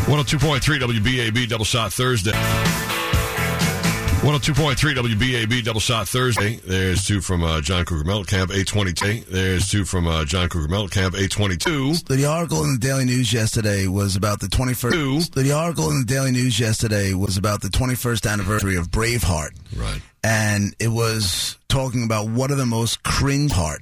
102.3 WBAB Double Shot Thursday. 102.3 WBAB Double Shot Thursday. There's two from John Cougar Mellencamp, 822. There's two from John Cougar Mellencamp, 822. The article in the Daily News yesterday was about the 21st. The article in the Daily News yesterday was about the 21st anniversary of Braveheart. Right. And it was talking about what are the most cringeworthy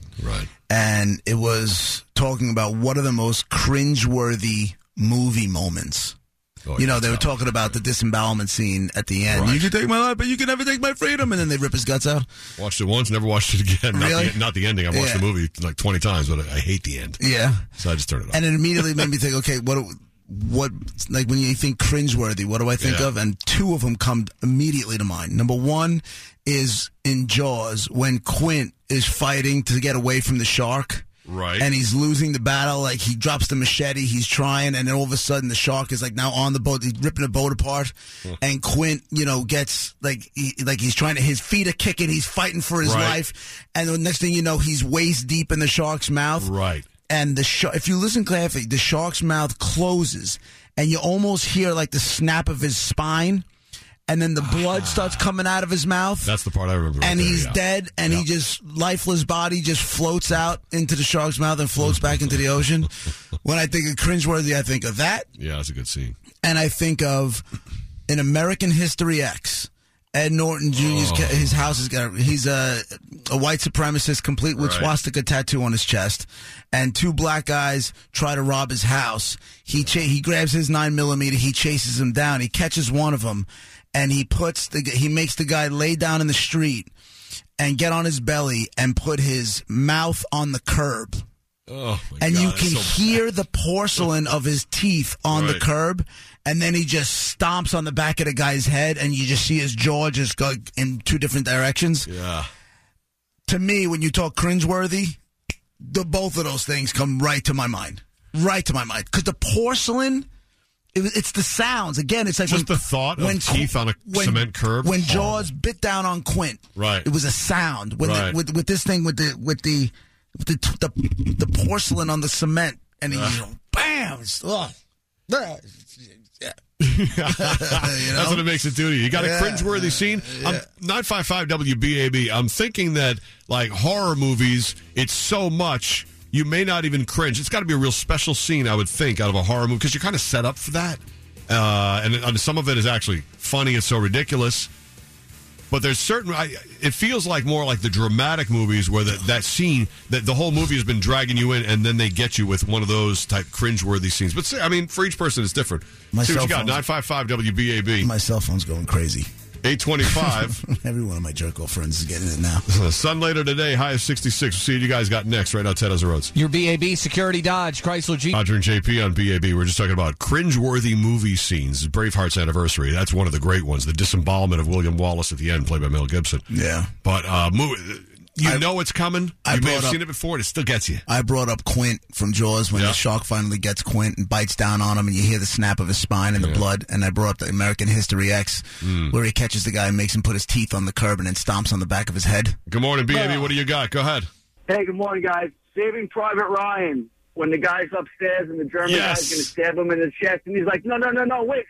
movie moments. Oh, you know, they were talking about the disembowelment scene at the end. Right. You can take my life, but you can never take my freedom. And then they rip his guts out. Watched it once, never watched it again. Really? Not the ending. I've watched the movie like 20 times, but I hate the end. Yeah. So I just turned it off. And it immediately made me think, okay, what, like when you think cringeworthy, what do I think of? And two of them come immediately to mind. Number one is in Jaws when Quint is fighting to get away from the shark. Right. And he's losing the battle. Like, he drops the machete. He's trying. And then all of a sudden, the shark is, like, now on the boat. He's ripping the boat apart. And Quint, you know, gets, he's trying to, his feet are kicking. He's fighting for his life. And the next thing you know, he's waist deep in the shark's mouth. Right. And if you listen carefully, the shark's mouth closes. And you almost hear, like, the snap of his spine. And then the blood starts coming out of his mouth. That's the part I remember. And he's dead, and he just, lifeless body just floats out into the shark's mouth and floats back into the ocean. When I think of cringeworthy, I think of that. Yeah, that's a good scene. And I think of in American History X, Ed Norton Jr.'s his house has got, he's a white supremacist complete with swastika tattoo on his chest, and two black guys try to rob his house. He grabs his 9mm, he chases them down, he catches one of them, and he makes the guy lay down in the street and get on his belly and put his mouth on the curb. Oh, my and God, you can hear the porcelain of his teeth on the curb, and then he just stomps on the back of the guy's head, and you just see his jaw just go in two different directions. Yeah. To me, when you talk cringeworthy, both of those things come right to my mind. Right to my mind. Because the porcelain... It's the sounds. Again, it's like just the thought of teeth on a cement curb. When Jaws bit down on Quint, right? It was a sound. When with this thing with the porcelain on the cement, and he bam. Yeah. That's what it makes it do to you. You got a cringeworthy scene. 955 WBAB. I'm thinking that like horror movies, it's so much. You may not even cringe. It's got to be a real special scene, I would think, out of a horror movie, because you're kind of set up for that. And some of it is actually funny. It's so ridiculous. But there's certain... it feels like more like the dramatic movies where that scene, that the whole movie has been dragging you in, and then they get you with one of those type cringeworthy scenes. But, I mean, for each person, it's different. See what you got, 955 WBAB. My cell phone's going crazy. 825. Every one of my jerk-off friends is getting it now. Sun later today, high of 66. We'll see what you guys got next right outside the roads. Your BAB Security Dodge, Chrysler Jeep. Roger and JP on BAB. We're just talking about cringeworthy movie scenes. Braveheart's anniversary. That's one of the great ones. The disembowelment of William Wallace at the end, played by Mel Gibson. Yeah. But you know it's coming. You may have seen it before, and it still gets you. I brought up Quint from Jaws when the shark finally gets Quint and bites down on him, and you hear the snap of his spine and the blood. And I brought up the American History X, where he catches the guy and makes him put his teeth on the curb and then stomps on the back of his head. Good morning, BAB. What do you got? Go ahead. Hey, good morning, guys. Saving Private Ryan. When the guy's upstairs and the German guy's going to stab him in the chest, and he's like, no, wait.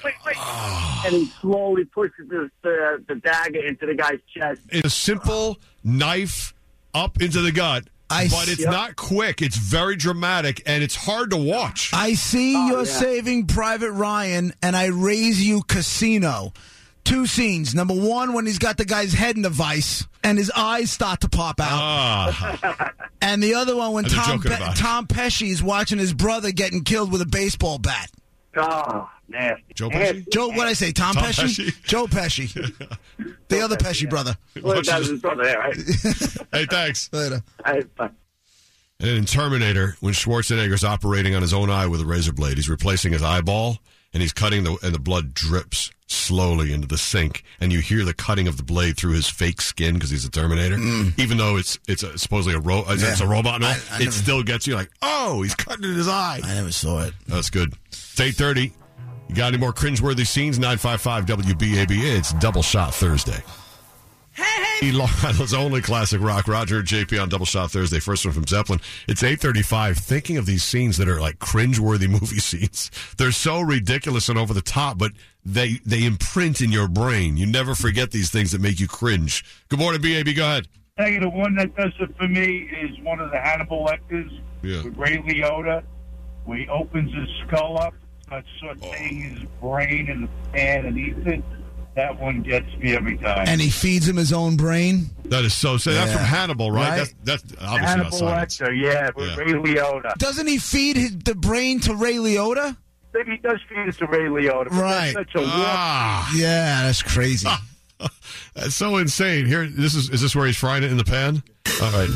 And he slowly pushes the dagger into the guy's chest. It's a simple knife up into the gut, but it's not quick. It's very dramatic, and it's hard to watch. I see you're Saving Private Ryan, and I raise you Casino. Two scenes. Number one, when he's got the guy's head in a vice and his eyes start to pop out. And the other one, when Tom Pesci is watching his brother getting killed with a baseball bat. Oh, nasty. Joe Pesci? What did I say? Tom Pesci? Joe Pesci. The other Pesci brother. Well, that was his brother there, right? Hey, thanks. Later. Bye. And in Terminator, when Schwarzenegger's operating on his own eye with a razor blade, he's replacing his eyeball, and he's cutting, and the blood drips slowly into the sink, and you hear the cutting of the blade through his fake skin because he's a Terminator. Even though it's supposedly it's a robot, it still gets you like, oh, he's cutting in his eye. I never saw it. That's good. It's 8:30. You got any more cringeworthy scenes? 955 WBAB. It's Double Shot Thursday. Hey! Long Island's only classic rock. Roger and JP on Double Shot Thursday. First one from Zeppelin. It's 8:35. Thinking of these scenes that are like cringeworthy movie scenes. They're so ridiculous and over the top, but they imprint in your brain. You never forget these things that make you cringe. Good morning, BAB. Go ahead. Hey, the one that does it for me is one of the Hannibal Lecters with Ray Liotta, where he opens his skull up, starts sauteing his brain in the pan and eats it. That one gets me every time. And he feeds him his own brain? That is so sad. That's from Hannibal, right? That's obviously Hannibal Lecter, with Ray Liotta. Doesn't he feed the brain to Ray Liotta? Maybe he does feed it to Ray Liotta. Right. That's such a yeah, that's crazy. That's so insane. Here, is this where he's frying it in the pan? All right.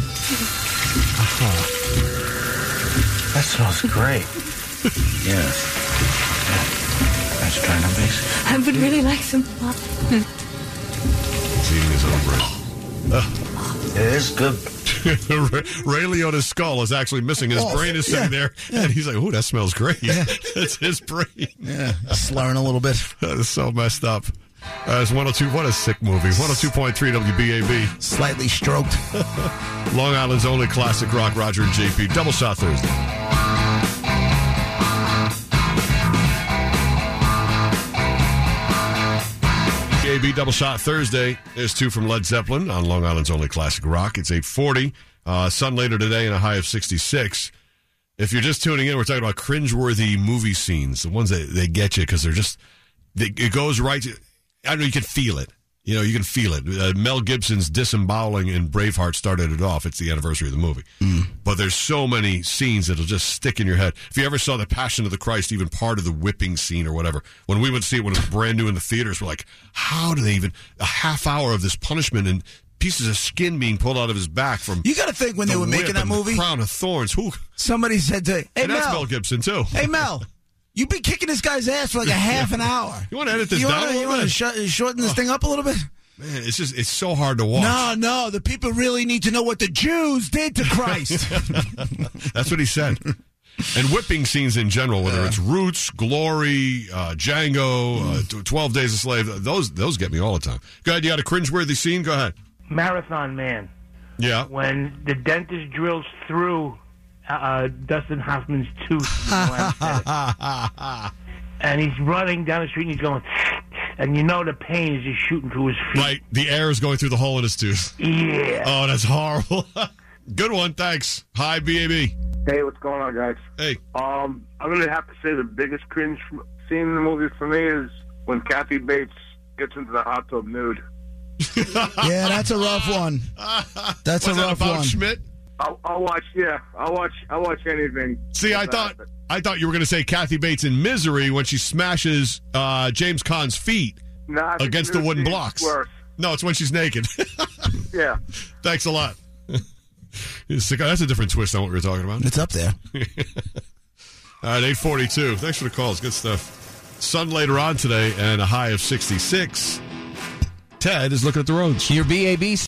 That smells great. Yes. That's trying to base. I would really like some. He's eating his own brain. It is good. Ray Liotta's skull is actually missing. His brain is sitting there, and he's like, "Ooh, that smells great." Yeah. It's his brain. Yeah, slurring a little bit. That is so messed up. It's 102. What a sick movie. 102.3 WBAB. Slightly stroked. Long Island's only classic rock. Roger and JP. Double Shot Thursday. BAB Double Shot Thursday. There's two from Led Zeppelin on Long Island's only classic rock. It's 8:40. Sun later today and a high of 66. If you're just tuning in, we're talking about cringeworthy movie scenes. The ones that they get you because they're just, it goes right to, I don't know, you can feel it. You know, you can feel it. Mel Gibson's disemboweling in Braveheart started it off. It's the anniversary of the movie. But there's so many scenes that'll just stick in your head. If you ever saw The Passion of the Christ, even part of the whipping scene or whatever, when we would see it when it was brand new in the theaters, we're like, how do they even, a half hour of this punishment and pieces of skin being pulled out of his back from. You got to think when they were making that movie. Crown of Thorns. Who? Somebody said to, hey, and that's Mel Gibson, too. Hey, Mel. You've been kicking this guy's ass for like a half an hour. You want to edit this down? You want to shorten this thing up a little bit? Man, it's so hard to watch. No, the people really need to know what the Jews did to Christ. That's what he said. And whipping scenes in general, whether it's Roots, Glory, Django, 12 Days a Slave, those get me all the time. Go ahead, you got a cringeworthy scene? Go ahead. Marathon Man. Yeah. When the dentist drills through Dustin Hoffman's tooth. And he's running down the street and he's going, and you know the pain is just shooting through his feet. Right, the air is going through the hole in his tooth. Yeah. Oh, that's horrible. Good one, thanks. Hi, BAB. Hey, what's going on, guys? Hey. I'm going to have to say the biggest cringe scene in the movie for me is when Kathy Bates gets into the hot tub nude. Yeah, that's a rough one. That's a rough one. Schmidt? I'll watch anything. See, I thought you were going to say Kathy Bates in Misery when she smashes James Caan's feet against the wooden blocks. Worse. No, it's when she's naked. Yeah. Thanks a lot. That's a different twist on what we were talking about. It's up there. All right, 8:42. Thanks for the calls. Good stuff. Sun later on today and a high of 66. Ted is looking at the roads. Your BAB